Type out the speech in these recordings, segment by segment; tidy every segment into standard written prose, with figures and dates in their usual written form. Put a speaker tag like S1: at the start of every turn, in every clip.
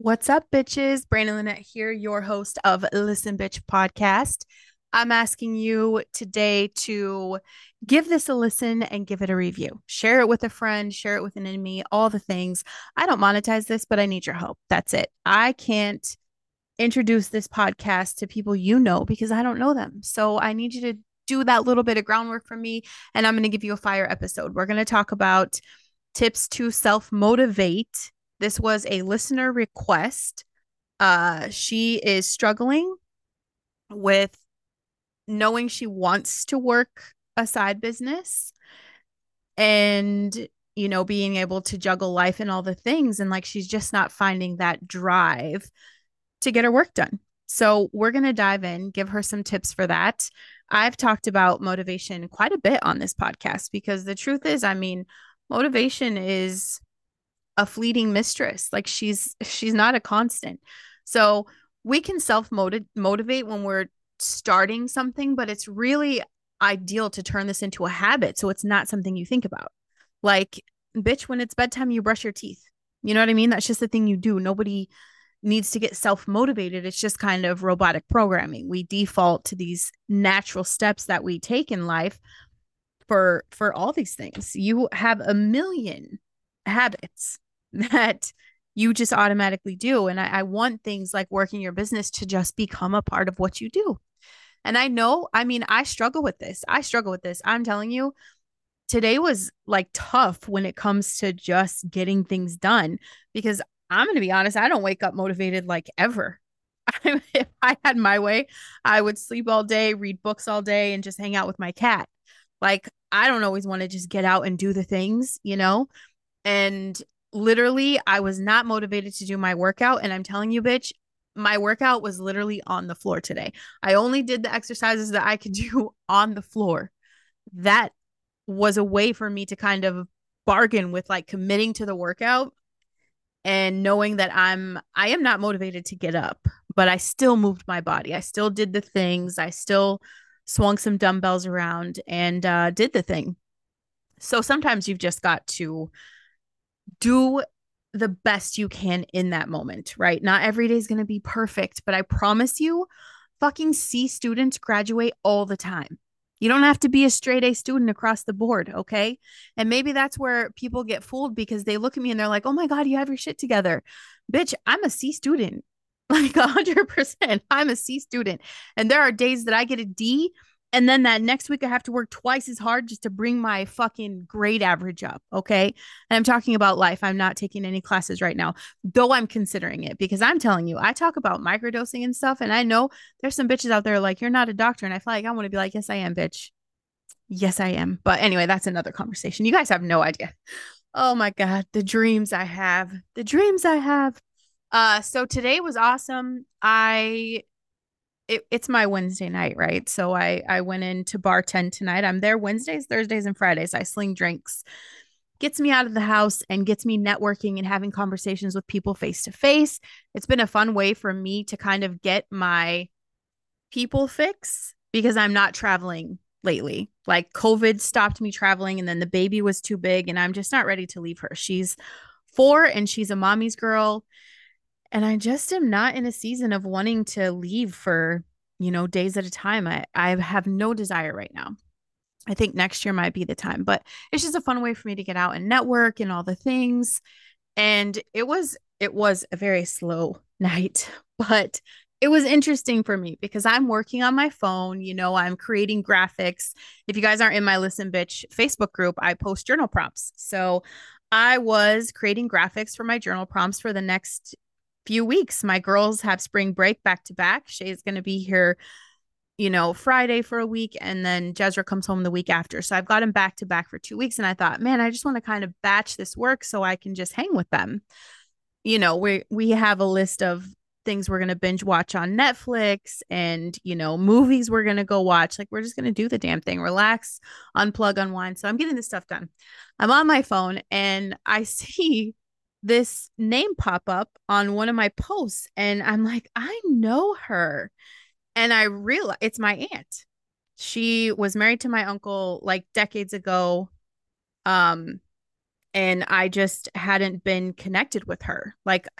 S1: What's up, bitches? Brandon Lynette here, your host of Listen Bitch podcast. I'm asking you today to give this a listen and give it a review. Share it with a friend, share it with an enemy, all the things. I don't monetize this, but I need your help. That's it. I can't introduce this podcast to people you know because I don't know them. So I need you to do that little bit of groundwork for me, and I'm going to give you a fire episode. We're going to talk about tips to self motivate. This was a listener request. She is struggling with knowing she wants to work a side business and, being able to juggle life and all the things. And like, she's just not finding that drive to get her work done. So, we're going to dive in, give her some tips for that. I've talked about motivation quite a bit on this podcast because the truth is, motivation is a fleeting mistress. Like she's not a constant. So we can self motivate when we're starting something, but it's really ideal to turn this into a habit so it's not something you think about. Like, bitch, when it's bedtime, you brush your teeth. You know what I mean? That's just the thing you do. Nobody needs to get self motivated. It's just kind of robotic programming. We default to these natural steps that we take in life for all these things. You have a million habits that you just automatically do. And I want things like working your business to just become a part of what you do. And I know, I struggle with this. I struggle with this. I'm telling you, today was like tough when it comes to just getting things done because I'm going to be honest, I don't wake up motivated like ever. If I had my way, I would sleep all day, read books all day, and just hang out with my cat. Like, I don't always want to just get out and do the things. And literally, I was not motivated to do my workout. And I'm telling you, bitch, my workout was literally on the floor today. I only did the exercises that I could do on the floor. That was a way for me to kind of bargain with like committing to the workout and knowing that I am not motivated to get up, but I still moved my body. I still did the things. I still swung some dumbbells around and did the thing. So sometimes you've just got to do the best you can in that moment, right? Not every day is going to be perfect, but I promise you, fucking C students graduate all the time. You don't have to be a straight A student across the board, okay? And maybe that's where people get fooled because they look at me and they're like, oh my God, you have your shit together. Bitch, I'm a C student. Like 100%. I'm a C student. And there are days that I get a D and then that next week I have to work twice as hard just to bring my fucking grade average up. Okay. And I'm talking about life. I'm not taking any classes right now, though I'm considering it because I'm telling you, I talk about microdosing and stuff. And I know there's some bitches out there like, you're not a doctor. And I feel like I want to be like, yes, I am, bitch. Yes, I am. But anyway, that's another conversation. You guys have no idea. Oh my God. The dreams I have. The dreams I have. So today was awesome. It's my Wednesday night, right? So I went in to bartend tonight. I'm there Wednesdays, Thursdays, and Fridays. I sling drinks. Gets me out of the house and gets me networking and having conversations with people face to face. It's been a fun way for me to kind of get my people fix because I'm not traveling lately. Like COVID stopped me traveling and then the baby was too big and I'm just not ready to leave her. She's 4 and she's a mommy's girl and I just am not in a season of wanting to leave for, days at a time. I have no desire right now. I think next year might be the time, but it's just a fun way for me to get out and network and all the things. And it was a very slow night, but it was interesting for me because I'm working on my phone, I'm creating graphics. If you guys aren't in my Listen Bitch Facebook group, I post journal prompts. So I was creating graphics for my journal prompts for the next few weeks. My girls have spring break back to back. Shay's going to be here, Friday for a week, and then Jezra comes home the week after. So I've got them back to back for 2 weeks. And I thought, man, I just want to kind of batch this work so I can just hang with them. We have a list of things we're gonna binge watch on Netflix and movies we're gonna go watch. Like we're just gonna do the damn thing, relax, unplug, unwind. So I'm getting this stuff done. I'm on my phone and I see this name pop up on one of my posts, and I'm like, I know her. And I realize it's my aunt. She was married to my uncle like decades ago. Um, and I just hadn't been connected with her. Like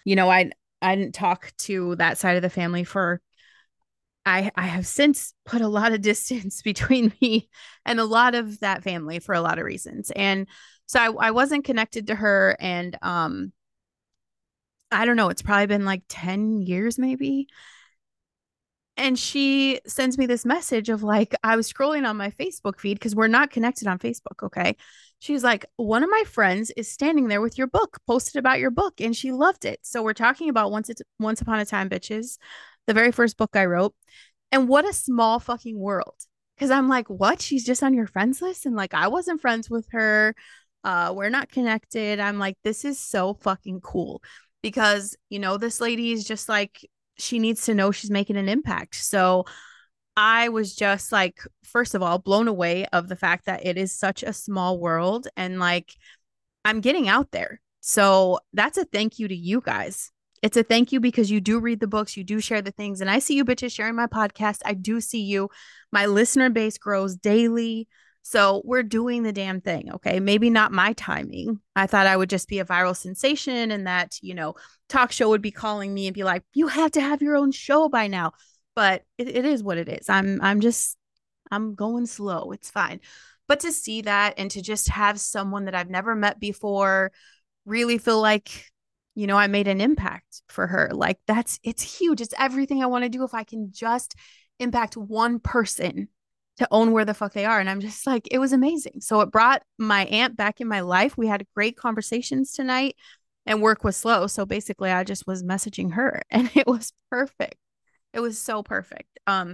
S1: You know, I didn't talk to that side of the family for I have since put a lot of distance between me and a lot of that family for a lot of reasons. And so I wasn't connected to her and I don't know, it's probably been like 10 years maybe. And she sends me this message of like, I was scrolling on my Facebook feed because we're not connected on Facebook. Okay. She's like, one of my friends is standing there with your book, posted about your book, and she loved it. So we're talking about Once Upon a Time, Bitches, the very first book I wrote. And what a small fucking world. Cause I'm like, what? She's just on your friends list? And like, I wasn't friends with her. We're not connected. I'm like, this is so fucking cool because, you know, this lady is just like, she needs to know she's making an impact. So I was just like, first of all, blown away of the fact that it is such a small world and like I'm getting out there. So that's a thank you to you guys. It's a thank you because you do read the books, you do share the things. And I see you bitches sharing my podcast. I do see you. My listener base grows daily. So we're doing the damn thing. Okay. Maybe not my timing. I thought I would just be a viral sensation and that, you know, talk show would be calling me and be like, you have to have your own show by now. But it is what it is. I'm going slow. It's fine. But to see that and to just have someone that I've never met before really feel like, you know, I made an impact for her. Like it's huge. It's everything I want to do if I can just impact one person to own where the fuck they are. And I'm just like, it was amazing. So it brought my aunt back in my life. We had great conversations tonight and work was slow. So basically I just was messaging her and it was perfect. It was so perfect.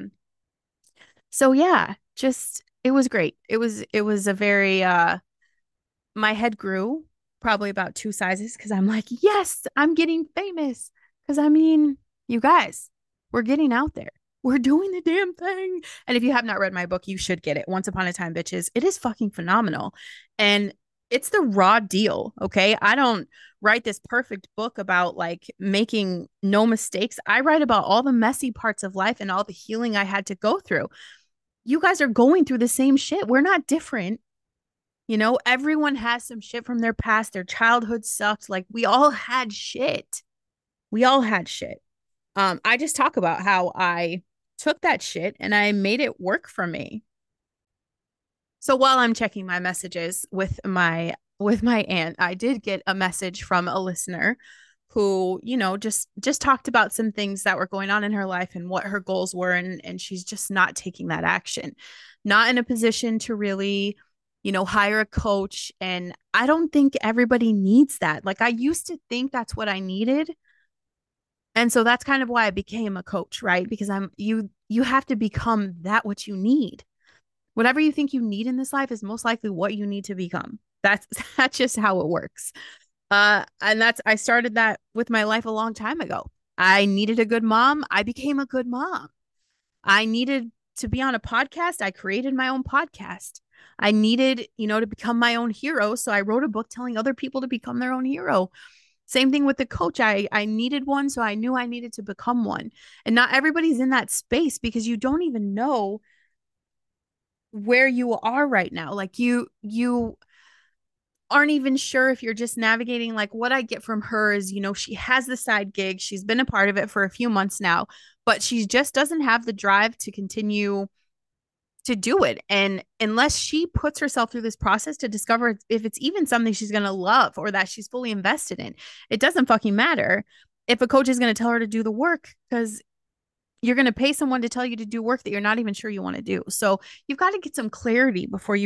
S1: So yeah, just it was great. It was a very my head grew probably about two sizes because I'm like, yes, I'm getting famous. Because I mean, you guys, we're getting out there. We're doing the damn thing. And if you have not read my book, you should get it. Once Upon a Time, Bitches. It is fucking phenomenal. And it's the raw deal. Okay. I don't write this perfect book about like making no mistakes. I write about all the messy parts of life and all the healing I had to go through. You guys are going through the same shit. We're not different. You know, everyone has some shit from their past. Their childhood sucked. Like we all had shit. We all had shit. I just talk about how I took that shit and I made it work for me. So while I'm checking my messages with my aunt, I did get a message from a listener who, you know, just talked about some things that were going on in her life and what her goals were and she's just not taking that action. Not in a position to really, you know, hire a coach and I don't think everybody needs that. Like I used to think that's what I needed. And so that's kind of why I became a coach, right? Because you have to become that what you need. Whatever you think you need in this life is most likely what you need to become. That's that's just how it works. And that's I started that with my life a long time ago. I needed a good mom. I became a good mom. I needed to be on a podcast. I created my own podcast. I needed, you know, to become my own hero. So I wrote a book telling other people to become their own hero. Same thing with the coach. I needed one, so I knew I needed to become one. And not everybody's in that space because you don't even know where you are right now. Like you aren't even sure if you're just navigating. Like what I get from her is, you know, she has the side gig. She's been a part of it for a few months now, but she just doesn't have the drive to continue to do it. And unless she puts herself through this process to discover if it's even something she's going to love or that she's fully invested in, it doesn't fucking matter if a coach is going to tell her to do the work because you're going to pay someone to tell you to do work that you're not even sure you want to do. So you've got to get some clarity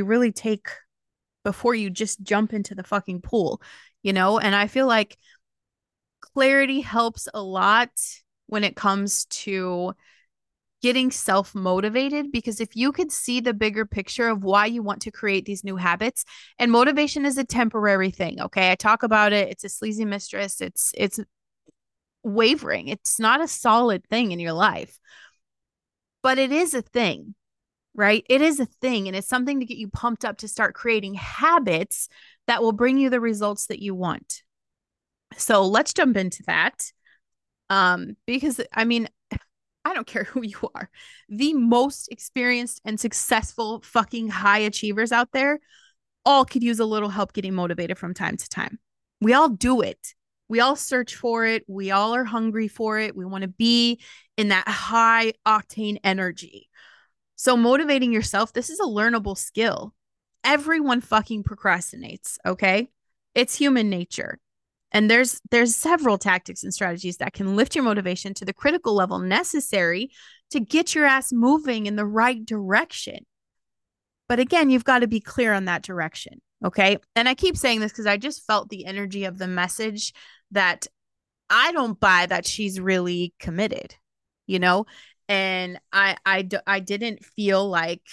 S1: before you just jump into the fucking pool, you know? And I feel like clarity helps a lot when it comes to getting self motivated because if you could see the bigger picture of why you want to create these new habits, and motivation is a temporary thing, okay? I talk about it, it's a sleazy mistress, it's wavering. It's not a solid thing in your life, but it is a thing, right? It is a thing and it's something to get you pumped up to start creating habits that will bring you the results that you want. So let's jump into that. Because I mean, I don't care who you are. The most experienced and successful fucking high achievers out there all could use a little help getting motivated from time to time. We all do it. We all search for it. We all are hungry for it. We want to be in that high octane energy. So motivating yourself, this is a learnable skill. Everyone fucking procrastinates, okay? It's human nature. And there's several tactics and strategies that can lift your motivation to the critical level necessary to get your ass moving in the right direction. But again, you've got to be clear on that direction, okay? And I keep saying this because I just felt the energy of the message that I don't buy that she's really committed, you know? And I didn't feel like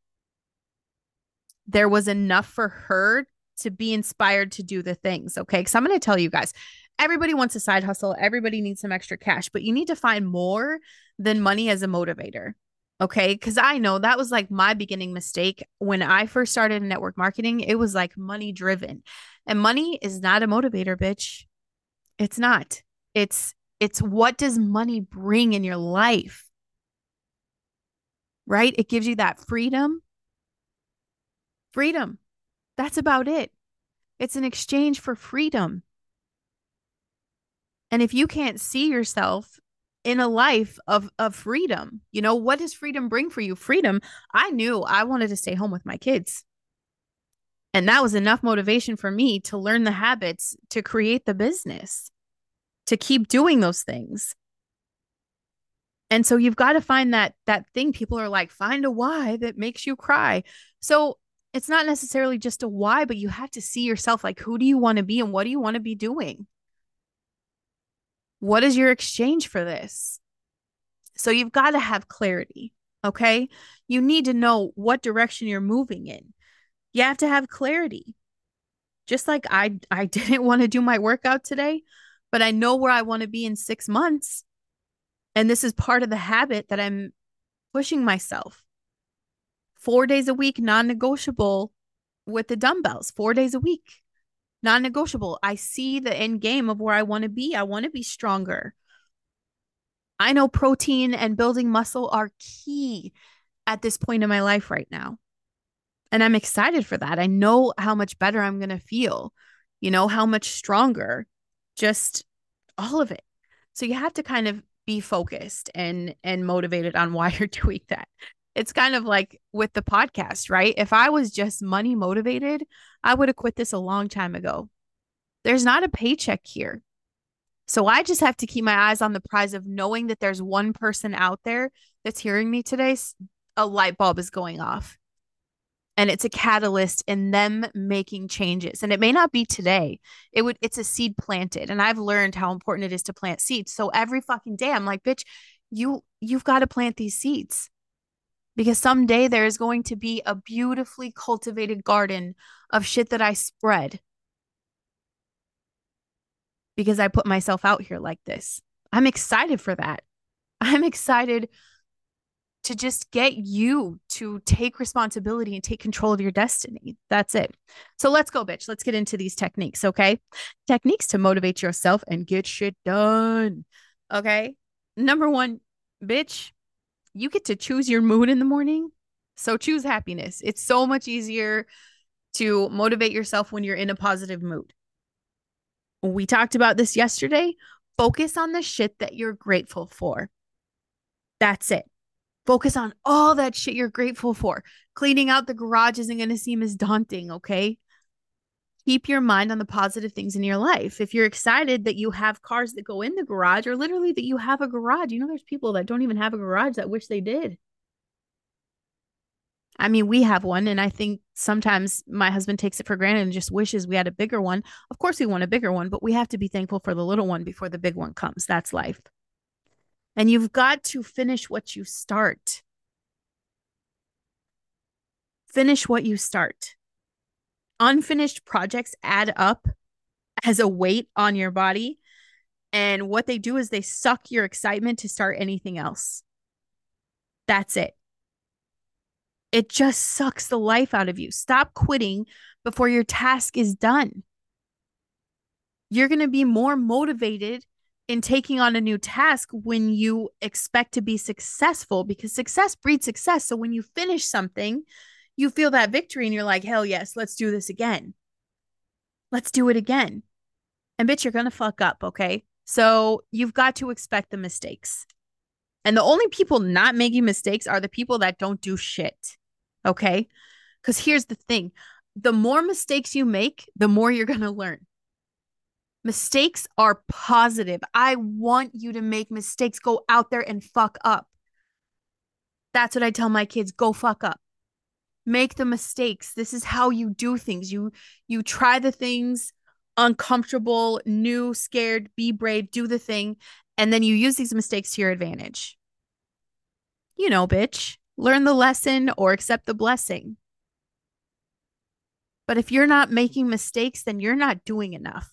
S1: there was enough for her to be inspired to do the things. Okay. Cause I'm going to tell you guys, everybody wants a side hustle. Everybody needs some extra cash, but you need to find more than money as a motivator. Okay. Cause I know that was like my beginning mistake. When I first started in network marketing, it was like money driven, and money is not a motivator, bitch. It's not. It's what does money bring in your life? Right? It gives you that freedom. Freedom. That's about it. It's an exchange for freedom. And if you can't see yourself in a life of freedom, you know, what does freedom bring for you? Freedom. I knew I wanted to stay home with my kids. And that was enough motivation for me to learn the habits to create the business, to keep doing those things. And so you've got to find that thing. People are like, find a why that makes you cry. So it's not necessarily just a why, but you have to see yourself like, who do you want to be and what do you want to be doing? What is your exchange for this? So you've got to have clarity. Okay. You need to know what direction you're moving in. You have to have clarity. Just like I didn't want to do my workout today, but I know where I want to be in 6 months. And this is part of the habit that I'm pushing myself. 4 days a week, non-negotiable with the dumbbells, 4 days a week, non-negotiable. I see the end game of where I want to be. I want to be stronger. I know protein and building muscle are key at this point in my life right now. And I'm excited for that. I know how much better I'm going to feel, you know, how much stronger, just all of it. So you have to kind of be focused and motivated on why you're doing that. It's kind of like with the podcast, right? If I was just money motivated, I would have quit this a long time ago. There's not a paycheck here. So I just have to keep my eyes on the prize of knowing that there's one person out there that's hearing me today. A light bulb is going off, and it's a catalyst in them making changes. And it may not be today. It's a seed planted. And I've learned how important it is to plant seeds. So every fucking day I'm like, bitch, you've got to plant these seeds, because someday there is going to be a beautifully cultivated garden of shit that I spread because I put myself out here like this. I'm excited for that. I'm excited to just get you to take responsibility and take control of your destiny. That's it. So let's go, bitch. Let's get into these techniques, okay? Techniques to motivate yourself and get shit done. Okay. Number one, bitch, you get to choose your mood in the morning. So choose happiness. It's so much easier to motivate yourself when you're in a positive mood. We talked about this yesterday. Focus on the shit that you're grateful for. That's it. Focus on all that shit you're grateful for. Cleaning out the garage isn't going to seem as daunting, okay? Keep your mind on the positive things in your life. If you're excited that you have cars that go in the garage, or literally that you have a garage, you know, there's people that don't even have a garage that wish they did. I mean, we have one, and I think sometimes my husband takes it for granted and just wishes we had a bigger one. Of course, we want a bigger one, but we have to be thankful for the little one before the big one comes. That's life. And you've got to finish what you start. Finish what you start. Unfinished projects add up as a weight on your body. And what they do is they suck your excitement to start anything else. That's it. It just sucks the life out of you. Stop quitting before your task is done. You're going to be more motivated in taking on a new task when you expect to be successful, because success breeds success. So when you finish something, you feel that victory and you're like, hell yes, let's do this again. Let's do it again. And bitch, you're going to fuck up. Okay. So you've got to expect the mistakes. And the only people not making mistakes are the people that don't do shit. Okay. Because here's the thing, the more mistakes you make, the more you're going to learn. Mistakes are positive. I want you to make mistakes. Go out there and fuck up. That's what I tell my kids. Go fuck up. Make the mistakes. This is how you do things. You try the things uncomfortable, new, scared, be brave, do the thing, and then you use these mistakes to your advantage. You know, bitch. Learn the lesson or accept the blessing. But if you're not making mistakes, then you're not doing enough.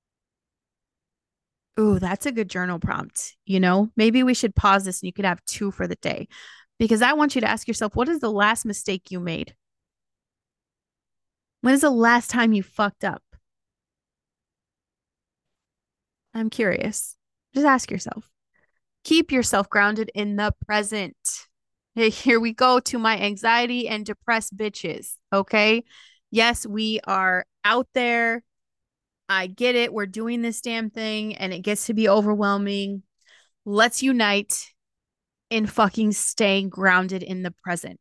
S1: Ooh, that's a good journal prompt. Maybe we should pause this and you could have two for the day because I want you to ask yourself, what is the last mistake you made? When is the last time you fucked up? I'm curious. Just ask yourself. Keep yourself grounded in the present. Hey, here we go to my anxiety and depressed bitches. Okay. Yes, we are out there. I get it. We're doing this damn thing and it gets to be overwhelming. Let's unite in fucking staying grounded in the present.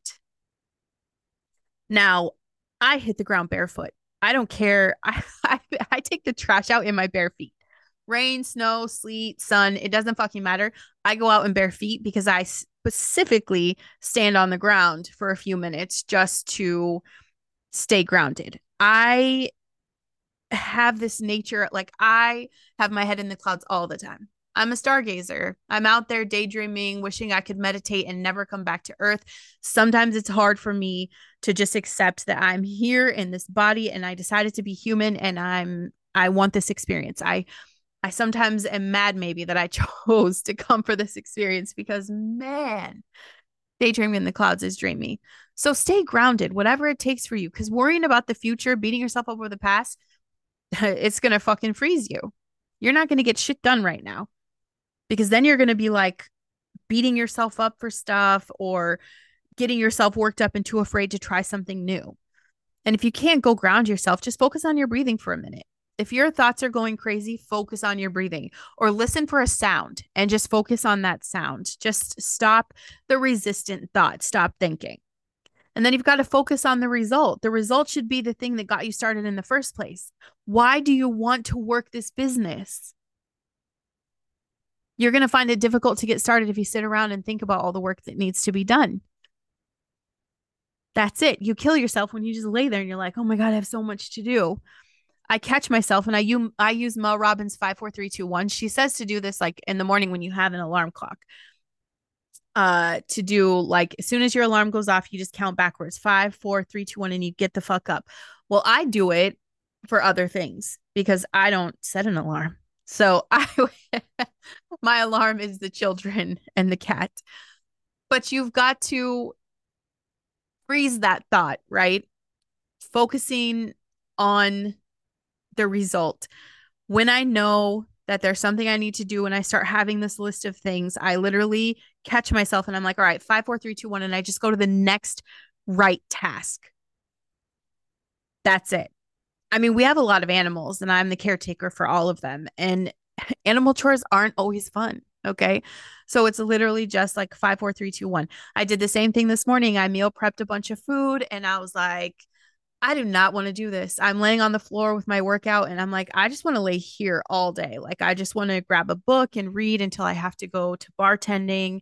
S1: Now, I hit the ground barefoot. I don't care. I take the trash out in my bare feet. Rain, snow, sleet, sun, it doesn't fucking matter. I go out in bare feet because I specifically stand on the ground for a few minutes just to stay grounded. I have this nature, like I have my head in the clouds all the time. I'm a stargazer. I'm out there daydreaming, wishing I could meditate and never come back to earth. Sometimes it's hard for me to just accept that I'm here in this body and I decided to be human and I want this experience. I sometimes am mad maybe that I chose to come for this experience because man, daydreaming in the clouds is dreamy. So stay grounded, whatever it takes for you, because worrying about the future, beating yourself up over the past, it's going to fucking freeze you. You're not going to get shit done right now because then you're going to be like beating yourself up for stuff or getting yourself worked up and too afraid to try something new. And if you can't go ground yourself, just focus on your breathing for a minute. If your thoughts are going crazy, focus on your breathing or listen for a sound and just focus on that sound. Just stop the resistant thought. Stop thinking. And then you've got to focus on the result. The result should be the thing that got you started in the first place. Why do you want to work this business? You're going to find it difficult to get started if you sit around and think about all the work that needs to be done. That's it. You kill yourself when you just lay there and you're like, oh my God, I have so much to do. I catch myself and I use Mel Robbins 5 4 3 2 1. She says to do this like in the morning when you have an alarm clock. To do like as soon as your alarm goes off, you just count backwards 5 4 3 2 1 and you get the fuck up. Well, I do it for other things because I don't set an alarm. So my alarm is the children and the cat. But you've got to freeze that thought, right? Focusing on the result. When I know that there's something I need to do and I start having this list of things, I literally catch myself and I'm like, all right, 5 4 3 2 1, and I just go to the next right task. That's it. I mean, we have a lot of animals and I'm the caretaker for all of them. And animal chores aren't always fun. Okay. So it's literally just like 5 4 3 2 1. I did the same thing this morning. I meal prepped a bunch of food and I was like, I do not want to do this. I'm laying on the floor with my workout and I'm like, I just want to lay here all day. Like, I just want to grab a book and read until I have to go to bartending.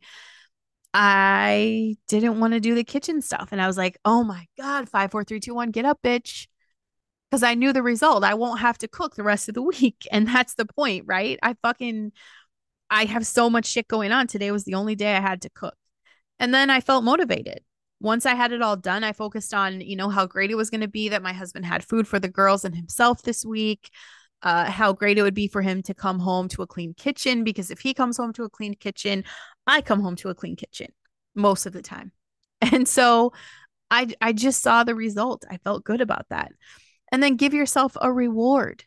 S1: I didn't want to do the kitchen stuff. And I was like, oh my God, 5 4 3 2 1, get up, bitch. Because I knew the result. I won't have to cook the rest of the week. And that's the point, right? I have so much shit going on. Today was the only day I had to cook. And then I felt motivated. Once I had it all done, I focused on, how great it was going to be that my husband had food for the girls and himself this week. How great it would be for him to come home to a clean kitchen, because if he comes home to a clean kitchen, I come home to a clean kitchen most of the time. And so I just saw the result. I felt good about that. And then give yourself a reward.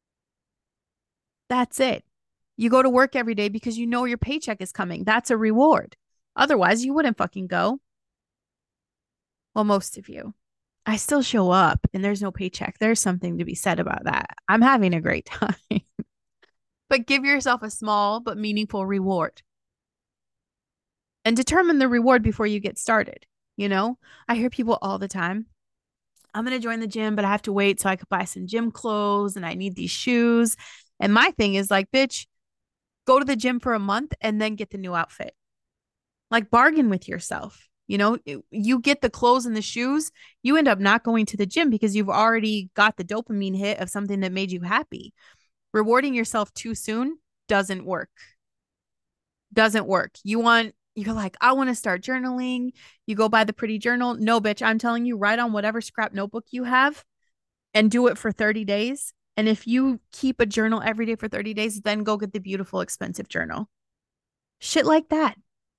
S1: That's it. You go to work every day because you know your paycheck is coming. That's a reward. Otherwise, you wouldn't fucking go. Well, most of you. I still show up and there's no paycheck. There's something to be said about that. I'm having a great time. but give yourself a small but meaningful reward and determine the reward before you get started. You know, I hear people all the time, I'm going to join the gym, but I have to wait so I could buy some gym clothes and I need these shoes. And my thing is like, bitch, go to the gym for a month and then get the new outfit. Like bargain with yourself. You know, you get the clothes and the shoes, you end up not going to the gym because you've already got the dopamine hit of something that made you happy. Rewarding yourself too soon doesn't work. Doesn't work. You're like, I want to start journaling. You go buy the pretty journal. No, bitch, I'm telling you, write on whatever scrap notebook you have and do it for 30 days. And if you keep a journal every day for 30 days, then go get the beautiful, expensive journal. Shit like that.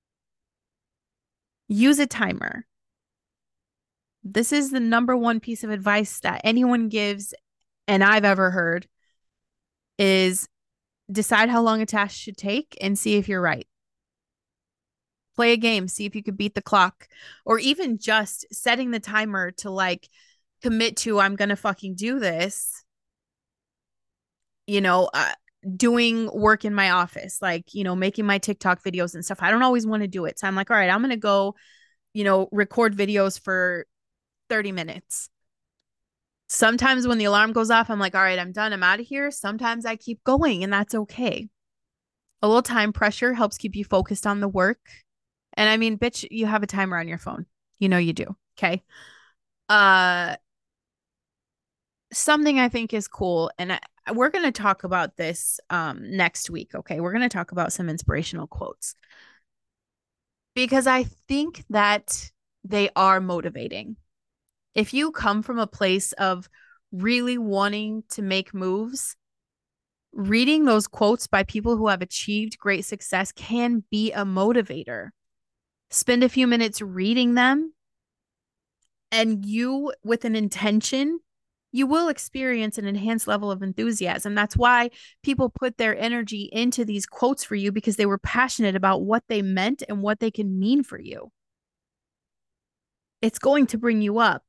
S1: Use a timer. This is the number one piece of advice that anyone gives and I've ever heard is decide how long a task should take and see if you're right. Play a game, see if you could beat the clock, or even just setting the timer to like commit to, I'm going to fucking do this, you know, doing work in my office, like, you know, making my TikTok videos and stuff. I don't always want to do it. So I'm like, all right, I'm going to go, you know, record videos for 30 minutes. Sometimes when the alarm goes off, I'm like, all right, I'm done. I'm out of here. Sometimes I keep going and that's okay. A little time pressure helps keep you focused on the work. And I mean, bitch, you have a timer on your phone. You know you do. Okay. Uh Something I think is cool, and we're going to talk about this next week, okay? We're going to talk about some inspirational quotes because I think that they are motivating. If you come from a place of really wanting to make moves, reading those quotes by people who have achieved great success can be a motivator. Spend a few minutes reading them, and you, with an intention, you will experience an enhanced level of enthusiasm. That's why people put their energy into these quotes for you because they were passionate about what they meant and what they can mean for you. It's going to bring you up.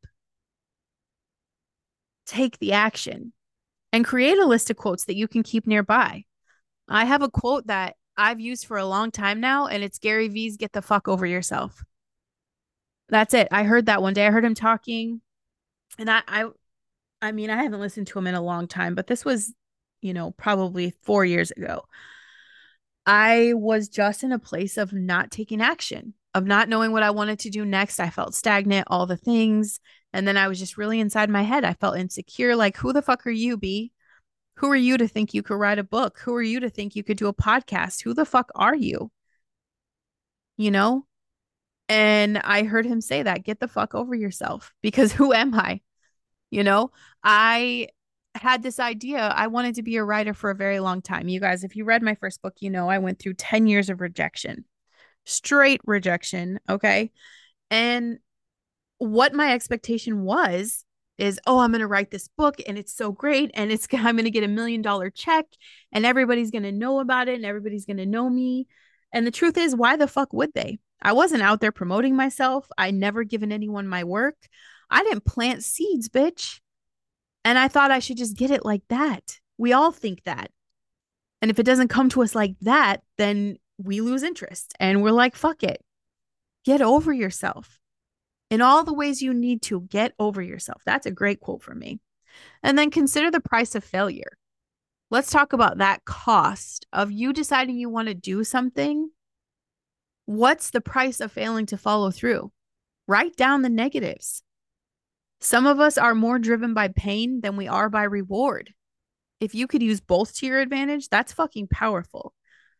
S1: Take the action and create a list of quotes that you can keep nearby. I have a quote that I've used for a long time now, and it's Gary Vee's "Get the fuck over yourself." That's it. I heard that one day. I heard him talking, and I mean, I haven't listened to him in a long time, but this was, you know, probably 4 years ago. I was just in a place of not taking action, of not knowing what I wanted to do next. I felt stagnant, all the things. And then I was just really inside my head. I felt insecure. Like, who the fuck are you, B? Who are you to think you could write a book? Who are you to think you could do a podcast? Who the fuck are you? You know? And I heard him say that, get the fuck over yourself, because who am I? You know, I had this idea. I wanted to be a writer for a very long time. You guys, if you read my first book, you know, I went through 10 years of rejection, straight rejection. Okay. And what my expectation was is, oh, I'm going to write this book and it's so great. And I'm going to get $1 million check and everybody's going to know about it and everybody's going to know me. And the truth is, why the fuck would they? I wasn't out there promoting myself. I never given anyone my work. I didn't plant seeds, bitch. And I thought I should just get it like that. We all think that. And if it doesn't come to us like that, then we lose interest and we're like, fuck it. Get over yourself in all the ways you need to. Get over yourself. That's a great quote from me. And then consider the price of failure. Let's talk about that cost of you deciding you want to do something. What's the price of failing to follow through? Write down the negatives. Some of us are more driven by pain than we are by reward. If you could use both to your advantage, that's fucking powerful.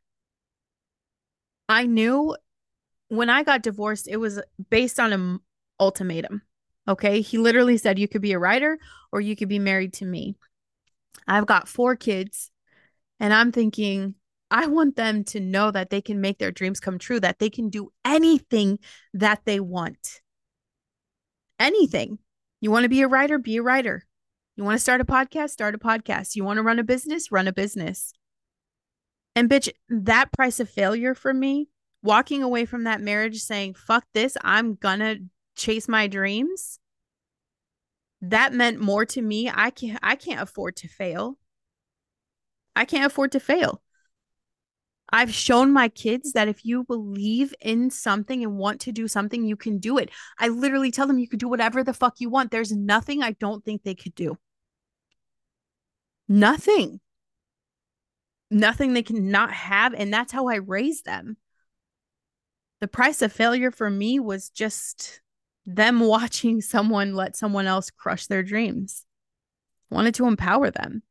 S1: I knew when I got divorced, it was based on an ultimatum. Okay. He literally said, you could be a writer or you could be married to me. I've got 4 kids and I'm thinking, I want them to know that they can make their dreams come true, that they can do anything that they want. Anything. You want to be a writer? Be a writer. You want to start a podcast? Start a podcast. You want to run a business? Run a business. And bitch, that price of failure for me, walking away from that marriage saying, fuck this, I'm gonna chase my dreams. That meant more to me. I can't afford to fail. I can't afford to fail. I've shown my kids that if you believe in something and want to do something, you can do it. I literally tell them you can do whatever the fuck you want. There's nothing I don't think they could do. Nothing. Nothing they can not have. And that's how I raised them. The price of failure for me was just them watching someone let someone else crush their dreams. Wanted to empower them.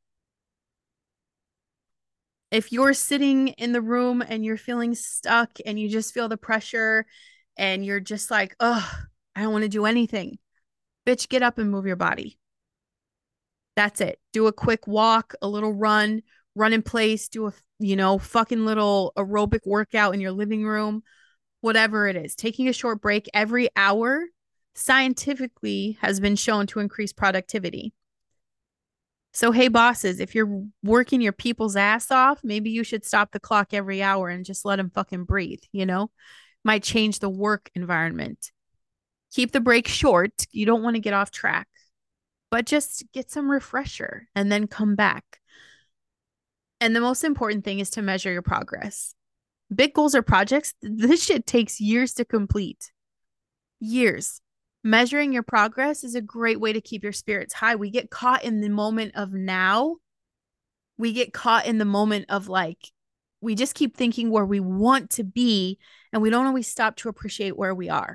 S1: If you're sitting in the room and you're feeling stuck and you just feel the pressure and you're just like, oh, I don't want to do anything, bitch, get up and move your body. That's it. Do a quick walk, a little run, run in place, do a, fucking little aerobic workout in your living room, whatever it is. Taking a short break every hour scientifically has been shown to increase productivity. So, hey, bosses, if you're working your people's ass off, maybe you should stop the clock every hour and just let them fucking breathe, Might change the work environment. Keep the break short. You don't want to get off track, but just get some refresher and then come back. And the most important thing is to measure your progress. Big goals or projects, this shit takes years to complete. Years. Measuring your progress is a great way to keep your spirits high. We get caught in the moment of now. We get caught in the moment of we just keep thinking where we want to be, and we don't always stop to appreciate where we are.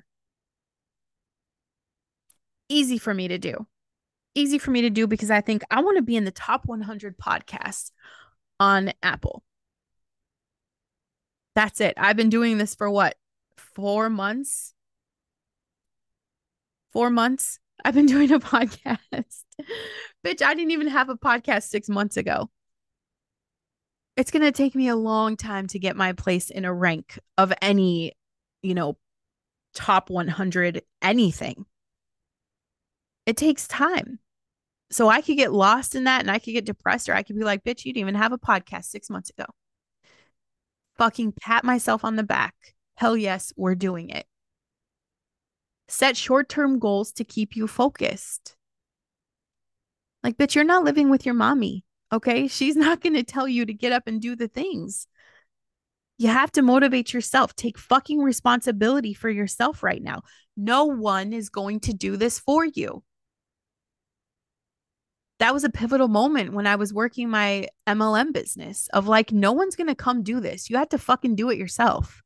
S1: Easy for me to do. Easy for me to do because I think I want to be in the top 100 podcasts on Apple. That's it. I've been doing this for what? 4 months? 4 months? I've been doing a podcast. Bitch, I didn't even have a podcast 6 months ago. It's going to take me a long time to get my place in a rank of any, top 100 anything. It takes time. So I could get lost in that and I could get depressed, or I could be like, bitch, you didn't even have a podcast 6 months ago. Fucking pat myself on the back. Hell yes, we're doing it. Set short-term goals to keep you focused. Like, bitch, you're not living with your mommy, okay? She's not going to tell you to get up and do the things. You have to motivate yourself. Take fucking responsibility for yourself right now. No one is going to do this for you. That was a pivotal moment when I was working my MLM business of no one's going to come do this. You have to fucking do it yourself.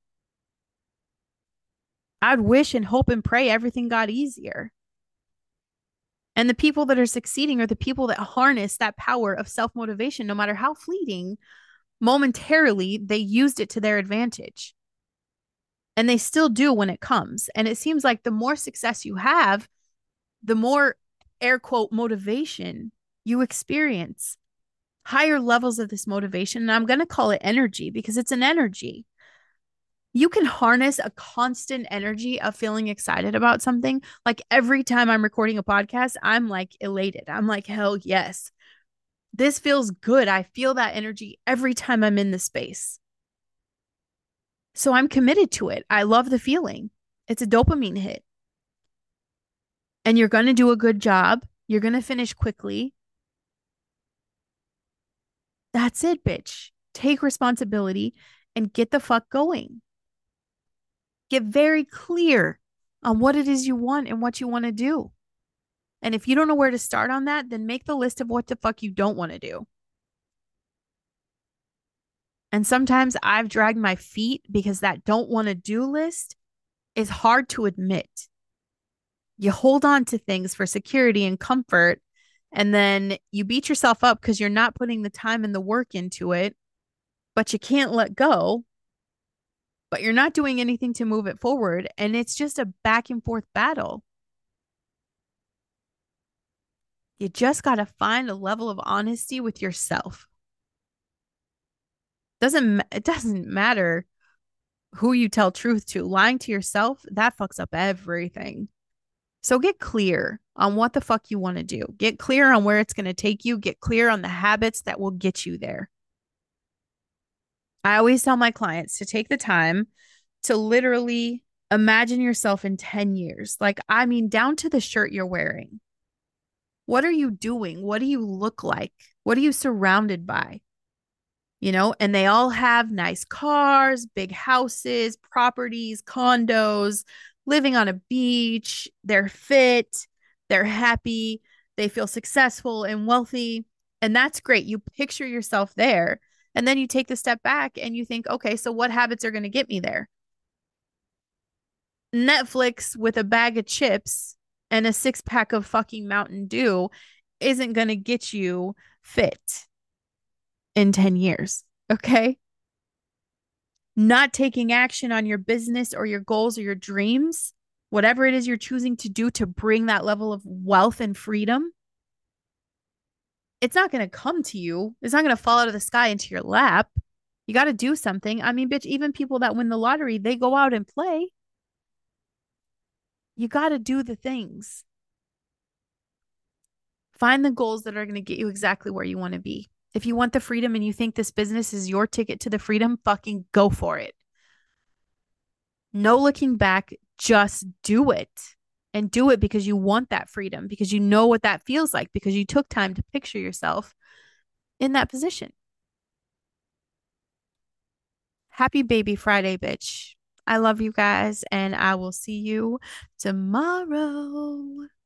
S1: I'd wish and hope and pray everything got easier. And the people that are succeeding are the people that harness that power of self motivation, no matter how fleeting, momentarily, they used it to their advantage. And they still do when it comes. And it seems like the more success you have, the more air quote motivation you experience. Higher levels of this motivation. And I'm going to call it energy because it's an energy. You can harness a constant energy of feeling excited about something. Like every time I'm recording a podcast, I'm elated. I'm like, hell yes. This feels good. I feel that energy every time I'm in the space. So I'm committed to it. I love the feeling. It's a dopamine hit. And you're going to do a good job. You're going to finish quickly. That's it, bitch. Take responsibility and get the fuck going. Get very clear on what it is you want and what you want to do. And if you don't know where to start on that, then make the list of what the fuck you don't want to do. And sometimes I've dragged my feet because that don't want to do list is hard to admit. You hold on to things for security and comfort, and then you beat yourself up because you're not putting the time and the work into it, but you can't let go, but you're not doing anything to move it forward. And it's just a back and forth battle. You just got to find a level of honesty with yourself. It doesn't matter who you tell truth to. Lying to yourself, that fucks up everything. So get clear on what the fuck you want to do. Get clear on where it's going to take you. Get clear on the habits that will get you there. I always tell my clients to take the time to literally imagine yourself in 10 years. Down to the shirt you're wearing. What are you doing? What do you look like? What are you surrounded by? and they all have nice cars, big houses, properties, condos, living on a beach. They're fit, they're happy, they feel successful and wealthy. And that's great. You picture yourself there. And then you take the step back and you think, okay, so what habits are going to get me there? Netflix with a bag of chips and a six pack of fucking Mountain Dew isn't going to get you fit in 10 years. Okay. Not taking action on your business or your goals or your dreams, whatever it is you're choosing to do to bring that level of wealth and freedom, it's not going to come to you. It's not going to fall out of the sky into your lap. You got to do something. I mean, bitch, even people that win the lottery, they go out and play. You got to do the things. Find the goals that are going to get you exactly where you want to be. If you want the freedom and you think this business is your ticket to the freedom, fucking go for it. No looking back, just do it. And do it because you want that freedom, because you know what that feels like, because you took time to picture yourself in that position. Happy Baby Friday, bitch. I love you guys, and I will see you tomorrow.